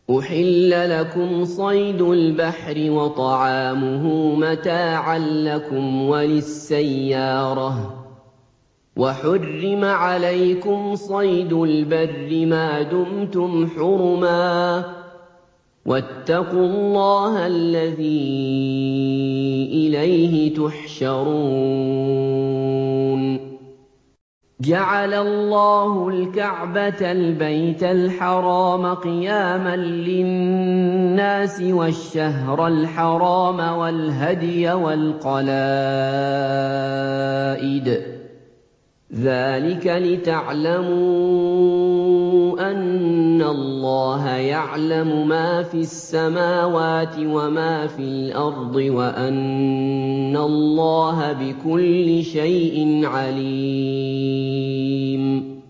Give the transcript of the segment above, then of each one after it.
أُحِلَّ لَكُمْ صَيْدُ الْبَحْرِ وَطَعَامُهُ مَتَاعًا لَّكُمْ وَلِلسَّيَّارَةِ ۖ وَحُرِّمَ عَلَيْكُمْ صَيْدُ الْبَرِّ مَا دُمْتُمْ حُرُمًا ۗ وَاتَّقُوا اللَّهَ الَّذِي إِلَيْهِ تُحْشَرُونَ جَعَلَ اللَّهُ الْكَعْبَةَ الْبَيْتَ الْحَرَامَ قِيَامًا لِّلنَّاسِ وَالشَّهْرَ الْحَرَامَ وَالْهَدْيَ وَالْقَلَائِدَ ۚ ذَٰلِكَ لِتَعْلَمُوا أَنَّ اللَّهَ يَعْلَمُ مَا فِي السَّمَاوَاتِ وَمَا في الْأَرْضِ وَأَنَّ اللَّهَ بِكُلِّ شَيْءٍ عَلِيمٌ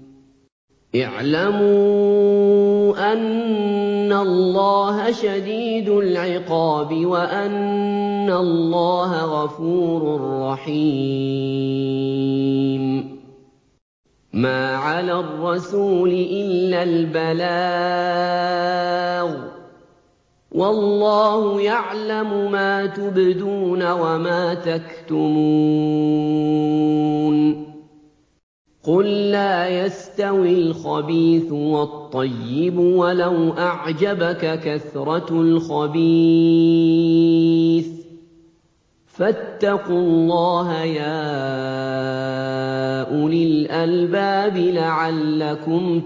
اعْلَمُوا أَنَّ اللَّهَ شَدِيدُ الْعِقَابِ وَأَنَّ اللَّهَ غَفُورٌ رَّحِيمٌ مَا عَلَى الرَّسُولِ إِلَّا الْبَلَاغُ ۗ وَاللَّهُ يَعْلَمُ مَا تُبْدُونَ وَمَا تَكْتُمُونَ قُل لَّا يَسْتَوِي الْخَبِيثُ وَالطَّيِّبُ وَلَوْ أَعْجَبَكَ كَثْرَةُ الْخَبِيثِ ۚ فَاتَّقُوا اللَّهَ يَا أُولِي الْأَلْبَابِ لَعَلَّكُمْ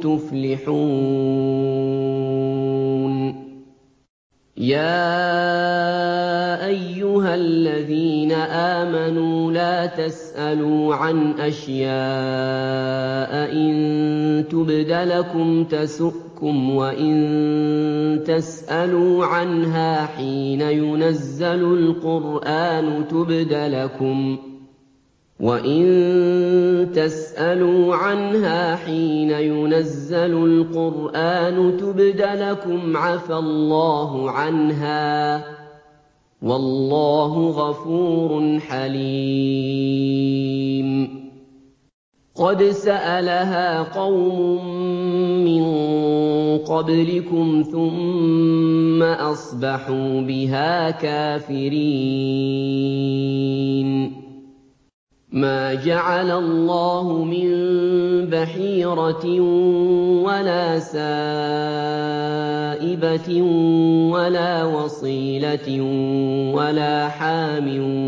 تُفْلِحُونَ يَا أَيُّهَا الَّذِينَ آمَنُوا لَا تَسْأَلُوا عَنْ أَشْيَاءَ إِن تُبْدَ لَكُمْ تَسُؤْكُمْ وَإِن تَسْأَلُوا عَنْهَا حِينَ يُنَزَّلُ الْقُرْآنُ تُبْدَ لَكُمْ عَفَا اللَّهُ عَنْهَا ۗ وَاللَّهُ غَفُورٌ حَلِيمٌ قَدْ سَأَلَهَا قَوْمٌ مِّن قَبْلِكُمْ ثُمَّ أَصْبَحُوا بِهَا كَافِرِينَ مَا جَعَلَ اللَّهُ مِن بَحِيرَةٍ وَلَا سَائِبَةٍ وَلَا وَصِيلَةٍ وَلَا حَامٍ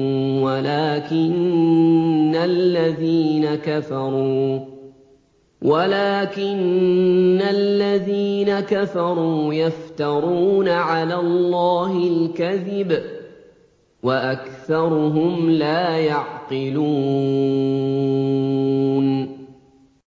وَلَٰكِنَّ الَّذِينَ كَفَرُوا يَفْتَرُونَ عَلَى اللَّهِ الْكَذِبَ ۖ وَأَكْثَرُهُمْ لَا يَعْقِلُونَ